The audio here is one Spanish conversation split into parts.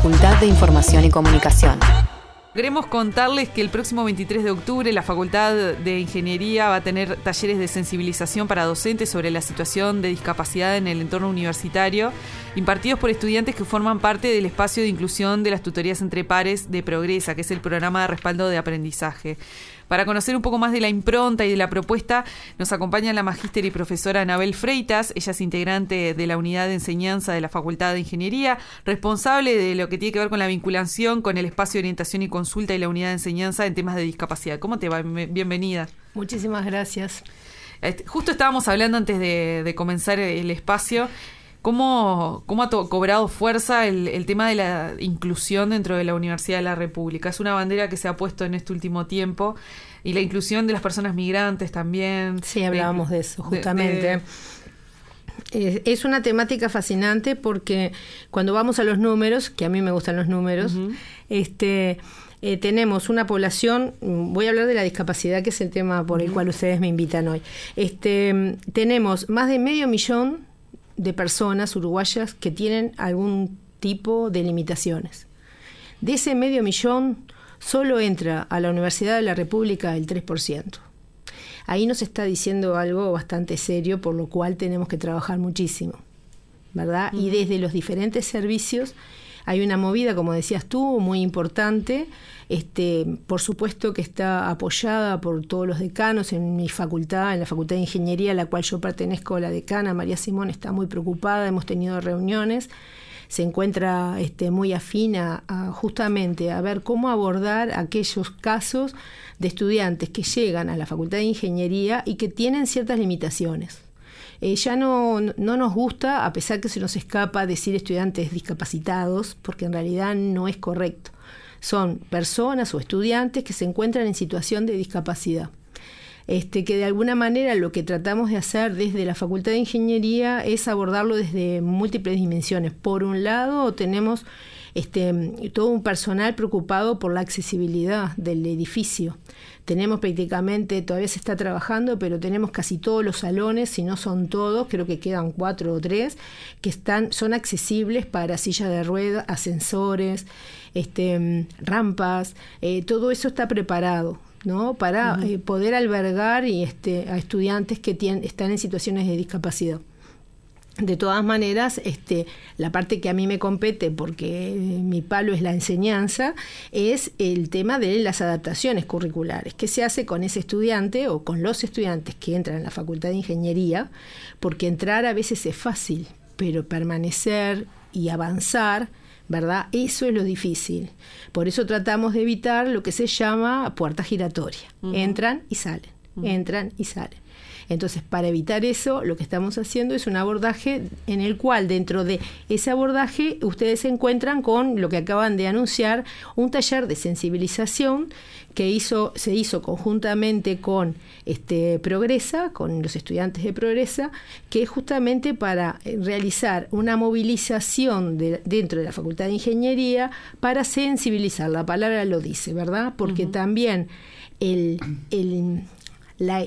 Facultad de Información y Comunicación. Queremos contarles que el próximo 23 de octubre la Facultad de Ingeniería va a tener talleres de sensibilización para docentes sobre la situación de discapacidad en el entorno universitario, impartidos por estudiantes que forman parte del espacio de inclusión de las tutorías entre pares de Progresa, que es el programa de respaldo de aprendizaje. Para conocer un poco más de la impronta y de la propuesta, nos acompaña la magíster y profesora Anabel Freitas. Ella es integrante de la unidad de enseñanza de la Facultad de Ingeniería, responsable de lo que tiene que ver con la vinculación con el espacio de orientación y consulta y la unidad de enseñanza en temas de discapacidad. ¿Cómo te va? Bienvenida. Muchísimas gracias. Justo estábamos hablando antes de comenzar el espacio. ¿Cómo ha cobrado fuerza el tema de la inclusión dentro de la Universidad de la República? Es una bandera que se ha puesto en este último tiempo, y la inclusión de las personas migrantes también. Sí, hablábamos de eso, justamente. Es una temática fascinante porque cuando vamos a los números, que a mí me gustan los números, tenemos una población, voy a hablar de la discapacidad, que es el tema por el cual ustedes me invitan hoy. Tenemos más de 500.000 de personas uruguayas que tienen algún tipo de limitaciones. De ese 500.000, solo entra a la Universidad de la República el 3%. Ahí nos está diciendo algo bastante serio, por lo cual tenemos que trabajar muchísimo, ¿verdad? Y desde los diferentes servicios hay una movida, como decías tú, muy importante. Por supuesto que está apoyada por todos los decanos en mi facultad, en la Facultad de Ingeniería, a la cual yo pertenezco. La decana María Simón está muy preocupada, hemos tenido reuniones, se encuentra muy afina justamente a ver cómo abordar aquellos casos de estudiantes que llegan a la Facultad de Ingeniería y que tienen ciertas limitaciones. Ya no nos gusta, a pesar que se nos escapa decir estudiantes discapacitados, porque en realidad no es correcto. Son personas o estudiantes que se encuentran en situación de discapacidad. Que de alguna manera lo que tratamos de hacer desde la Facultad de Ingeniería es abordarlo desde múltiples dimensiones. Por un lado, tenemos todo un personal preocupado por la accesibilidad del edificio. Tenemos prácticamente, todavía se está trabajando, pero tenemos casi todos los salones, si no son todos, creo que quedan 4 o 3, que son accesibles para silla de ruedas, ascensores, rampas, todo eso está preparado, ¿no? Para poder albergar a estudiantes que están en situaciones de discapacidad. De todas maneras, la parte que a mí me compete, porque mi palo es la enseñanza, es el tema de las adaptaciones curriculares. ¿Qué se hace con ese estudiante o con los estudiantes que entran en la Facultad de Ingeniería? Porque entrar a veces es fácil, pero permanecer y avanzar, ¿verdad? Eso es lo difícil. Por eso tratamos de evitar lo que se llama puerta giratoria. Entran y salen, entran y salen. Entonces, para evitar eso, lo que estamos haciendo es un abordaje en el cual, dentro de ese abordaje, ustedes se encuentran con lo que acaban de anunciar, un taller de sensibilización que se hizo conjuntamente con Progresa, con los estudiantes de Progresa, que es justamente para realizar una movilización dentro de la Facultad de Ingeniería para sensibilizar. La palabra lo dice, ¿verdad? Porque también la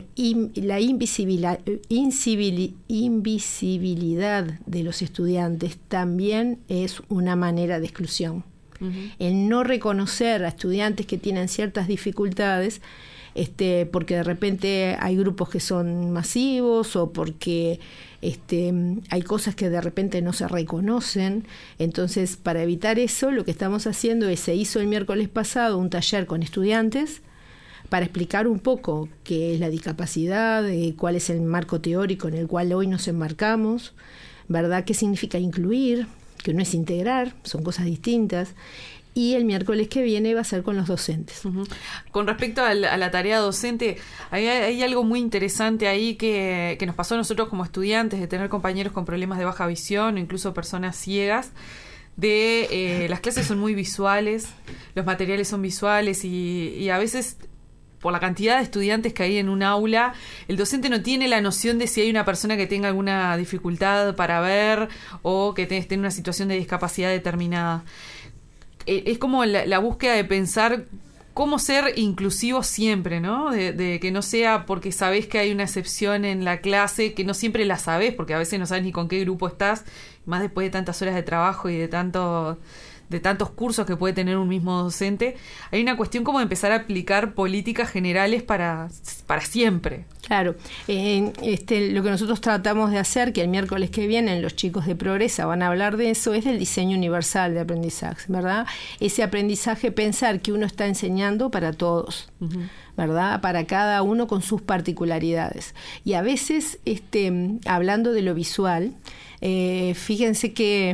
invisibilidad de los estudiantes también es una manera de exclusión. El no reconocer a estudiantes que tienen ciertas dificultades, porque de repente hay grupos que son masivos o porque hay cosas que de repente no se reconocen. Entonces, para evitar eso, lo que estamos haciendo se hizo el miércoles pasado un taller con estudiantes para explicar un poco qué es la discapacidad, cuál es el marco teórico en el cual hoy nos enmarcamos, ¿verdad? ¿Qué significa incluir? Que no es integrar, son cosas distintas. Y el miércoles que viene va a ser con los docentes. Con respecto a la tarea docente, hay algo muy interesante ahí que nos pasó a nosotros como estudiantes, de tener compañeros con problemas de baja visión o incluso personas ciegas. Las clases son muy visuales, los materiales son visuales y a veces, por la cantidad de estudiantes que hay en un aula, el docente no tiene la noción de si hay una persona que tenga alguna dificultad para ver o que esté en una situación de discapacidad determinada. Es como la búsqueda de pensar cómo ser inclusivo siempre, ¿no? De que no sea porque sabés que hay una excepción en la clase, que no siempre la sabés, porque a veces no sabes ni con qué grupo estás, más después de tantas horas de trabajo y de de tantos cursos que puede tener un mismo docente, hay una cuestión como de empezar a aplicar políticas generales para siempre. Claro, lo que nosotros tratamos de hacer, que el miércoles que viene los chicos de Progresa van a hablar de eso, es del diseño universal de aprendizaje, ¿verdad? Ese aprendizaje, pensar que uno está enseñando para todos, ¿verdad? Para cada uno con sus particularidades. Y a veces, hablando de lo visual, fíjense que,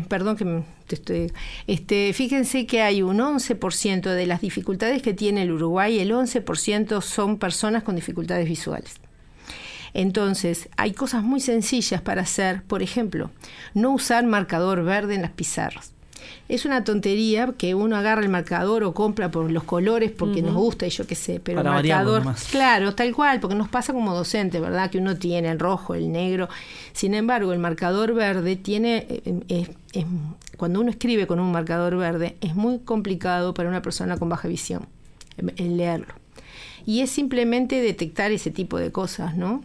fíjense que hay un 11% de las dificultades que tiene el Uruguay, el 11% son personas con dificultades visuales. Entonces, hay cosas muy sencillas para hacer, por ejemplo, no usar marcador verde en las pizarras. Es una tontería que uno agarra el marcador o compra por los colores porque nos gusta y yo qué sé, pero para el marcador, claro, tal cual, porque nos pasa como docente, ¿verdad? Que uno tiene el rojo, el negro. Sin embargo, el marcador verde tiene, cuando uno escribe con un marcador verde, es muy complicado para una persona con baja visión el leerlo. Y es simplemente detectar ese tipo de cosas, ¿no?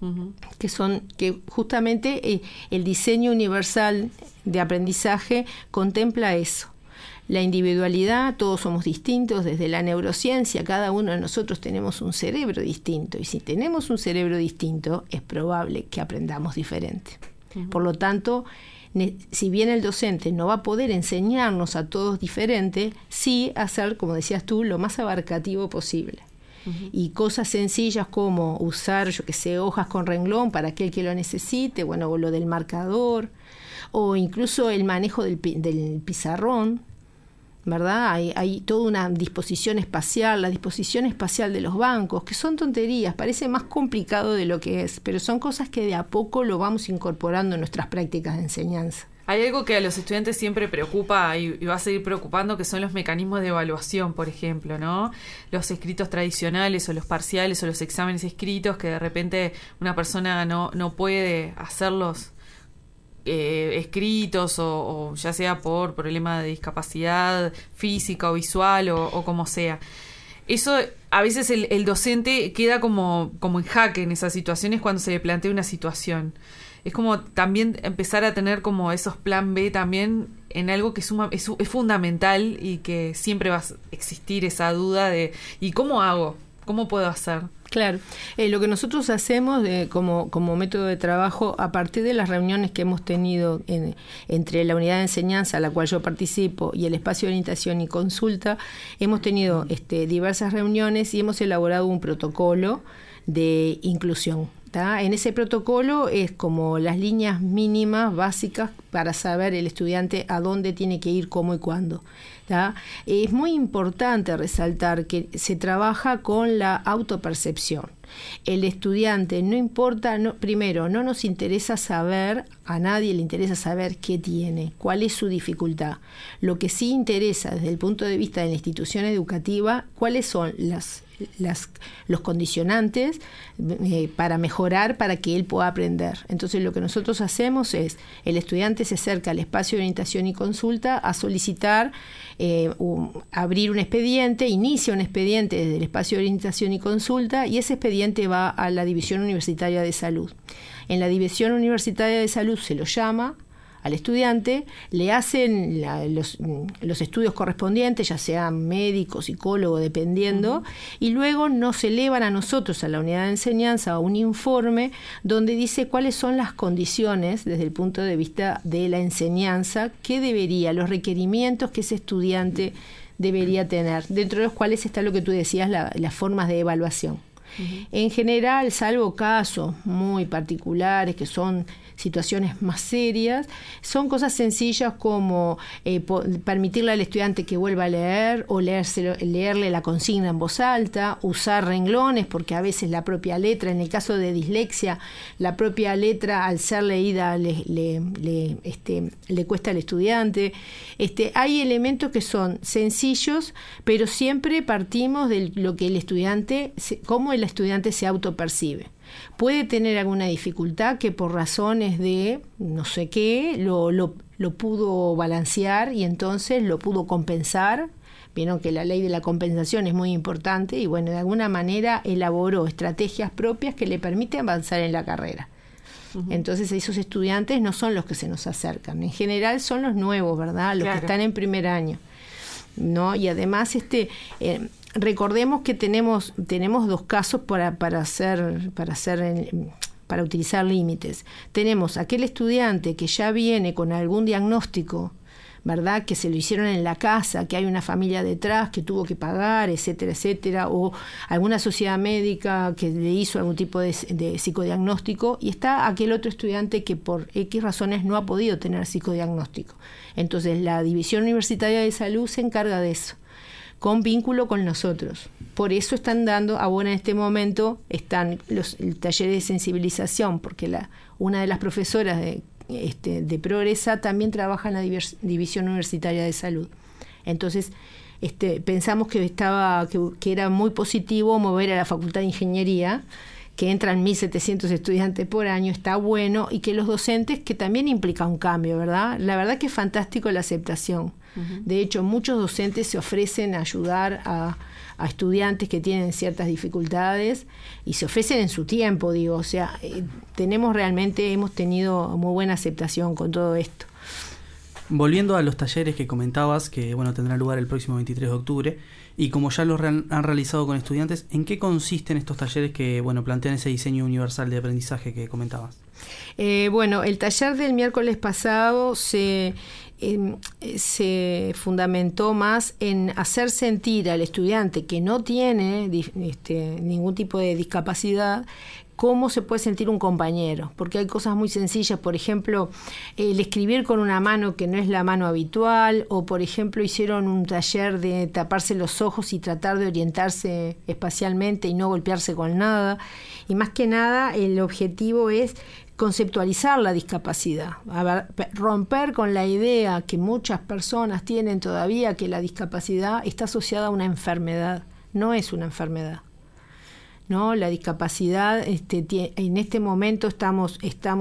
Que justamente el diseño universal de aprendizaje contempla eso, la individualidad. Todos somos distintos. Desde la neurociencia, cada uno de nosotros tenemos un cerebro distinto, y si tenemos un cerebro distinto es probable que aprendamos diferente. Por lo tanto, si bien el docente no va a poder enseñarnos a todos diferente, sí hacer, como decías tú, lo más abarcativo posible. Y cosas sencillas como usar, yo que sé, hojas con renglón para aquel que lo necesite, bueno, o lo del marcador, o incluso el manejo del pizarrón, ¿verdad? Hay toda una disposición espacial, la disposición espacial de los bancos, que son tonterías, parece más complicado de lo que es, pero son cosas que de a poco lo vamos incorporando en nuestras prácticas de enseñanza. Hay algo que a los estudiantes siempre preocupa y va a seguir preocupando, que son los mecanismos de evaluación, por ejemplo, ¿no? Los escritos tradicionales o los parciales o los exámenes escritos, que de repente una persona no puede hacerlos escritos o ya sea por problema de discapacidad física o visual o como sea. Eso a veces el docente queda como en jaque en esas situaciones cuando se le plantea una situación. Es como también empezar a tener como esos plan B también en algo que es fundamental y que siempre va a existir esa duda de ¿y cómo hago? ¿Cómo puedo hacer? Claro, lo que nosotros hacemos como método de trabajo, a partir de las reuniones que hemos tenido entre la unidad de enseñanza a la cual yo participo y el espacio de orientación y consulta, hemos tenido diversas reuniones y hemos elaborado un protocolo de inclusión. En ese protocolo es como las líneas mínimas básicas para saber el estudiante a dónde tiene que ir, cómo y cuándo. Es muy importante resaltar que se trabaja con la autopercepción. El estudiante, no importa, primero, no nos interesa saber, a nadie le interesa saber qué tiene, cuál es su dificultad. Lo que sí interesa desde el punto de vista de la institución educativa, cuáles son los condicionantes para mejorar, para que él pueda aprender. Entonces lo que nosotros hacemos es, el estudiante se acerca al espacio de orientación y consulta a solicitar abrir un expediente, inicia un expediente desde el espacio de orientación y consulta, y ese expediente va a la División Universitaria de Salud. En la División Universitaria de Salud se lo llama al estudiante, le hacen los estudios correspondientes, ya sean médico, psicólogo, dependiendo, y luego nos elevan a nosotros, a la unidad de enseñanza, a un informe donde dice cuáles son las condiciones desde el punto de vista de la enseñanza, los requerimientos que ese estudiante debería tener, dentro de los cuales está lo que tú decías, las formas de evaluación. En general, salvo casos muy particulares que son situaciones más serias, son cosas sencillas como permitirle al estudiante que vuelva a leer o leerle la consigna en voz alta, usar renglones, porque a veces la propia letra, en el caso de dislexia, la propia letra al ser leída le cuesta al estudiante. Hay elementos que son sencillos, pero siempre partimos de lo que el estudiante, cómo el estudiante se autopercibe. Puede tener alguna dificultad que por razones de no sé qué lo pudo balancear y entonces lo pudo compensar. Vieron que la ley de la compensación es muy importante y bueno, de alguna manera elaboró estrategias propias que le permiten avanzar en la carrera. Entonces esos estudiantes no son los que se nos acercan. En general son los nuevos, ¿verdad? Los que están en primer año, ¿no? Y además recordemos que tenemos 2 casos para utilizar límites. Tenemos aquel estudiante que ya viene con algún diagnóstico, ¿verdad?, que se lo hicieron en la casa, que hay una familia detrás que tuvo que pagar, etcétera, etcétera, o alguna sociedad médica que le hizo algún tipo de psicodiagnóstico, y está aquel otro estudiante que por X razones no ha podido tener psicodiagnóstico. Entonces la División Universitaria de Salud se encarga de eso, con vínculo con nosotros. Por eso están dando, ahora en este momento, están los talleres de sensibilización, porque una de las profesoras de Progresa también trabaja en la División Universitaria de Salud. Entonces, pensamos que era muy positivo mover a la Facultad de Ingeniería, que entran 1.700 estudiantes por año, está bueno, y que los docentes, que también implica un cambio, ¿verdad? La verdad que es fantástico la aceptación. De hecho, muchos docentes se ofrecen a ayudar a estudiantes que tienen ciertas dificultades y se ofrecen en su tiempo, digo, o sea, hemos tenido muy buena aceptación con todo esto. Volviendo a los talleres que comentabas, que bueno, tendrán lugar el próximo 23 de octubre, y como ya los han realizado con estudiantes, ¿en qué consisten estos talleres que bueno, plantean ese diseño universal de aprendizaje que comentabas? Bueno, el taller del miércoles pasado se fundamentó más en hacer sentir al estudiante que no tiene ningún tipo de discapacidad cómo se puede sentir un compañero, porque hay cosas muy sencillas, por ejemplo, el escribir con una mano que no es la mano habitual, o por ejemplo hicieron un taller de taparse los ojos y tratar de orientarse espacialmente y no golpearse con nada, y más que nada el objetivo es conceptualizar la discapacidad, romper con la idea que muchas personas tienen todavía que la discapacidad está asociada a una enfermedad. No es una enfermedad, ¿no? La discapacidad, en este momento estamos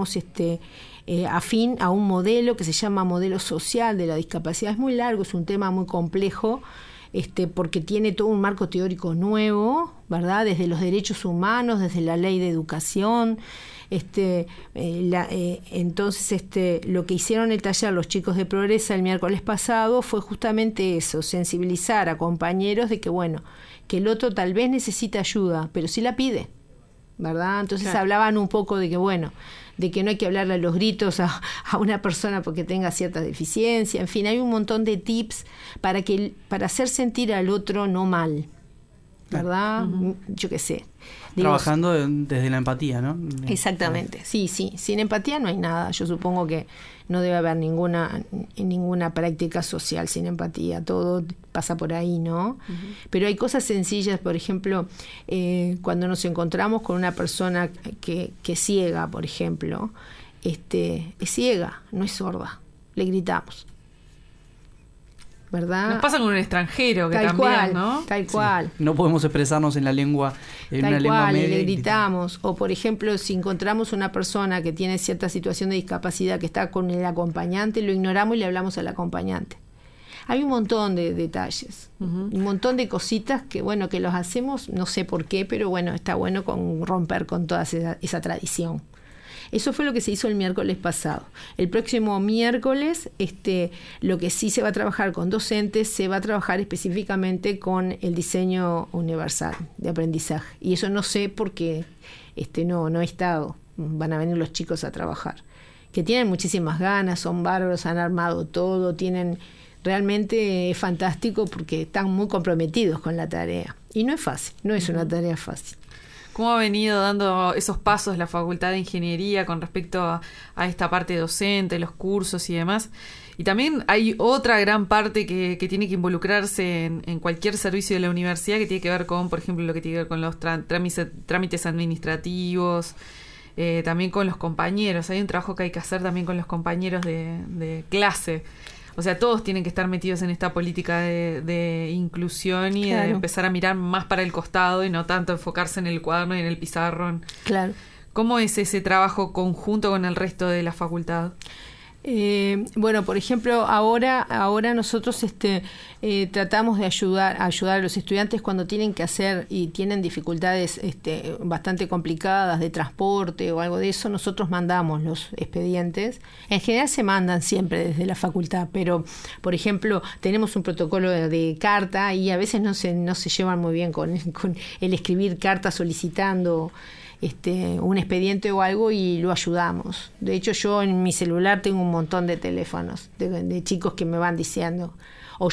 afín a un modelo que se llama modelo social de la discapacidad. Es muy largo, es un tema muy complejo, porque tiene todo un marco teórico nuevo, ¿verdad? Desde los derechos humanos, desde la ley de educación. Entonces lo que hicieron el taller los chicos de Progresa el miércoles pasado fue justamente eso, sensibilizar a compañeros de que bueno, que el otro tal vez necesita ayuda, pero sí la pide, ¿verdad? Entonces hablaban un poco de que bueno, de que no hay que hablarle a los gritos a una persona porque tenga cierta deficiencia, en fin, hay un montón de tips para hacer sentir al otro no mal, ¿verdad? Yo qué sé. Trabajando desde la empatía, ¿no? Exactamente, sí. Sin empatía no hay nada. Yo supongo que no debe haber ninguna práctica social sin empatía. Todo pasa por ahí, ¿no? Pero hay cosas sencillas, por ejemplo, cuando nos encontramos con una persona que es ciega, por ejemplo, es ciega, no es sorda. Le gritamos, ¿verdad? Nos pasa con un extranjero que tal también, cual, ¿no? Tal cual. Sí. No podemos expresarnos en la lengua, una lengua media. Le gritamos. O, por ejemplo, si encontramos una persona que tiene cierta situación de discapacidad que está con el acompañante, lo ignoramos y le hablamos al acompañante. Hay un montón de detalles, un montón de cositas que, bueno, que los hacemos, no sé por qué, pero bueno, está bueno romper con toda esa tradición. Eso fue lo que se hizo el miércoles pasado. El próximo miércoles, lo que sí se va a trabajar con docentes, se va a trabajar específicamente con el diseño universal de aprendizaje. Y eso no sé porque no he estado. Van a venir los chicos a trabajar. Que tienen muchísimas ganas, son bárbaros, han armado todo, realmente es fantástico porque están muy comprometidos con la tarea. Y no es fácil, no es una tarea fácil. ¿Cómo ha venido dando esos pasos la Facultad de Ingeniería con respecto a esta parte docente, los cursos y demás? Y también hay otra gran parte que tiene que involucrarse en cualquier servicio de la universidad que tiene que ver con, por ejemplo, lo que tiene que ver con los trámites administrativos, también con los compañeros. Hay un trabajo que hay que hacer también con los compañeros de clase. O sea, todos tienen que estar metidos en esta política de inclusión y de empezar a mirar más para el costado y no tanto enfocarse en el cuaderno y en el pizarrón. Claro. ¿Cómo es ese trabajo conjunto con el resto de la facultad? Bueno, por ejemplo, ahora nosotros tratamos de ayudar a los estudiantes cuando tienen que hacer y tienen dificultades bastante complicadas de transporte o algo de eso. Nosotros mandamos los expedientes. En general se mandan siempre desde la facultad, pero por ejemplo tenemos un protocolo de carta y a veces no se llevan muy bien con el escribir cartas solicitando un expediente o algo, y lo ayudamos. De hecho, yo en mi celular tengo un montón de teléfonos de chicos que me van diciendo. O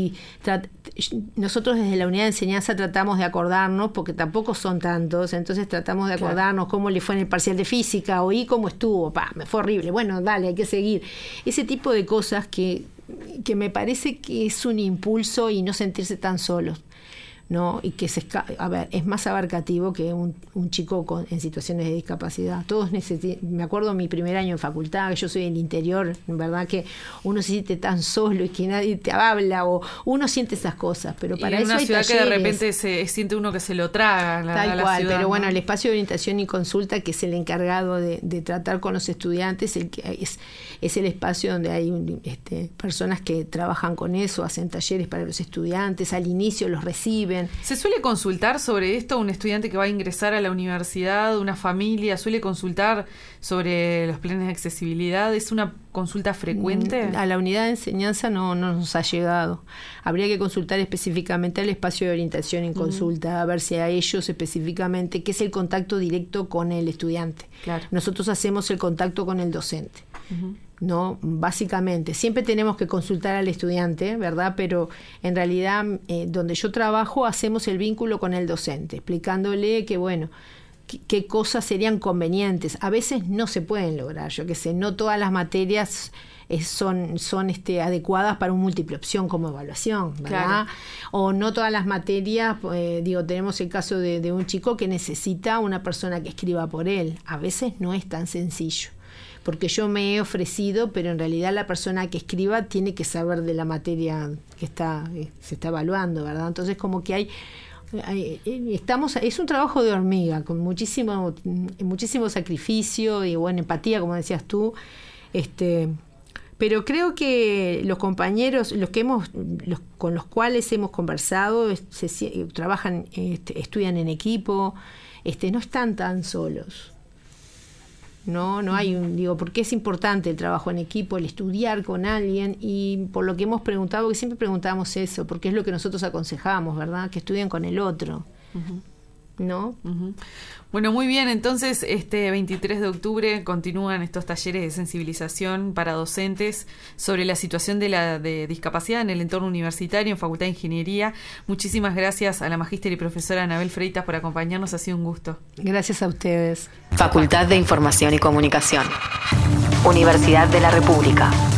nosotros desde la unidad de enseñanza tratamos de acordarnos, porque tampoco son tantos, entonces tratamos de acordarnos cómo le fue en el parcial de física, oí cómo estuvo, me fue horrible, bueno, dale, hay que seguir. Ese tipo de cosas que me parece que es un impulso y no sentirse tan solos, ¿no? Y que es más abarcativo que un chico en situaciones de discapacidad. Todos me acuerdo mi primer año en facultad, que yo soy del interior, en verdad que uno se siente tan solo y que nadie te habla, o uno siente esas cosas, pero para eso hay talleres. Y en una ciudad que de repente se siente uno que se lo traga tal cual, ciudad, pero bueno, ¿no? el espacio de orientación y consulta, que es el encargado de tratar con los estudiantes, es el espacio donde hay personas que trabajan con eso, hacen talleres para los estudiantes, al inicio los reciben. ¿Se suele consultar sobre esto un estudiante que va a ingresar a la universidad, una familia? ¿Suele consultar sobre los planes de accesibilidad? ¿Es una consulta frecuente? A la unidad de enseñanza no nos ha llegado. Habría que consultar específicamente al espacio de orientación y consulta, a ver si a ellos específicamente, qué es el contacto directo con el estudiante. Claro. Nosotros hacemos el contacto con el docente. ¿No? Básicamente, siempre tenemos que consultar al estudiante, ¿verdad? Pero en realidad, donde yo trabajo, hacemos el vínculo con el docente, explicándole que, bueno, qué cosas serían convenientes. A veces no se pueden lograr, yo qué sé, no todas las materias son adecuadas para un múltiple opción como evaluación, ¿verdad? Claro. O no todas las materias, tenemos el caso de un chico que necesita una persona que escriba por él. A veces no es tan sencillo, porque yo me he ofrecido, pero en realidad la persona que escriba tiene que saber de la materia que se está evaluando, ¿verdad? Entonces como que es un trabajo de hormiga, con muchísimo sacrificio y buena empatía, como decías tú, pero creo que los compañeros, con los cuales hemos conversado, trabajan, estudian en equipo, no están tan solos. No hay porque es importante el trabajo en equipo, el estudiar con alguien, y por lo que hemos preguntado, que siempre preguntamos eso, porque es lo que nosotros aconsejamos, ¿verdad? Que estudien con el otro. ¿No? Bueno, muy bien, entonces 23 de octubre continúan estos talleres de sensibilización para docentes sobre la situación de discapacidad en el entorno universitario en Facultad de Ingeniería. Muchísimas gracias a la magíster y profesora Anabel Freitas por acompañarnos, ha sido un gusto. Gracias a ustedes. Facultad de Información y Comunicación. Universidad de la República.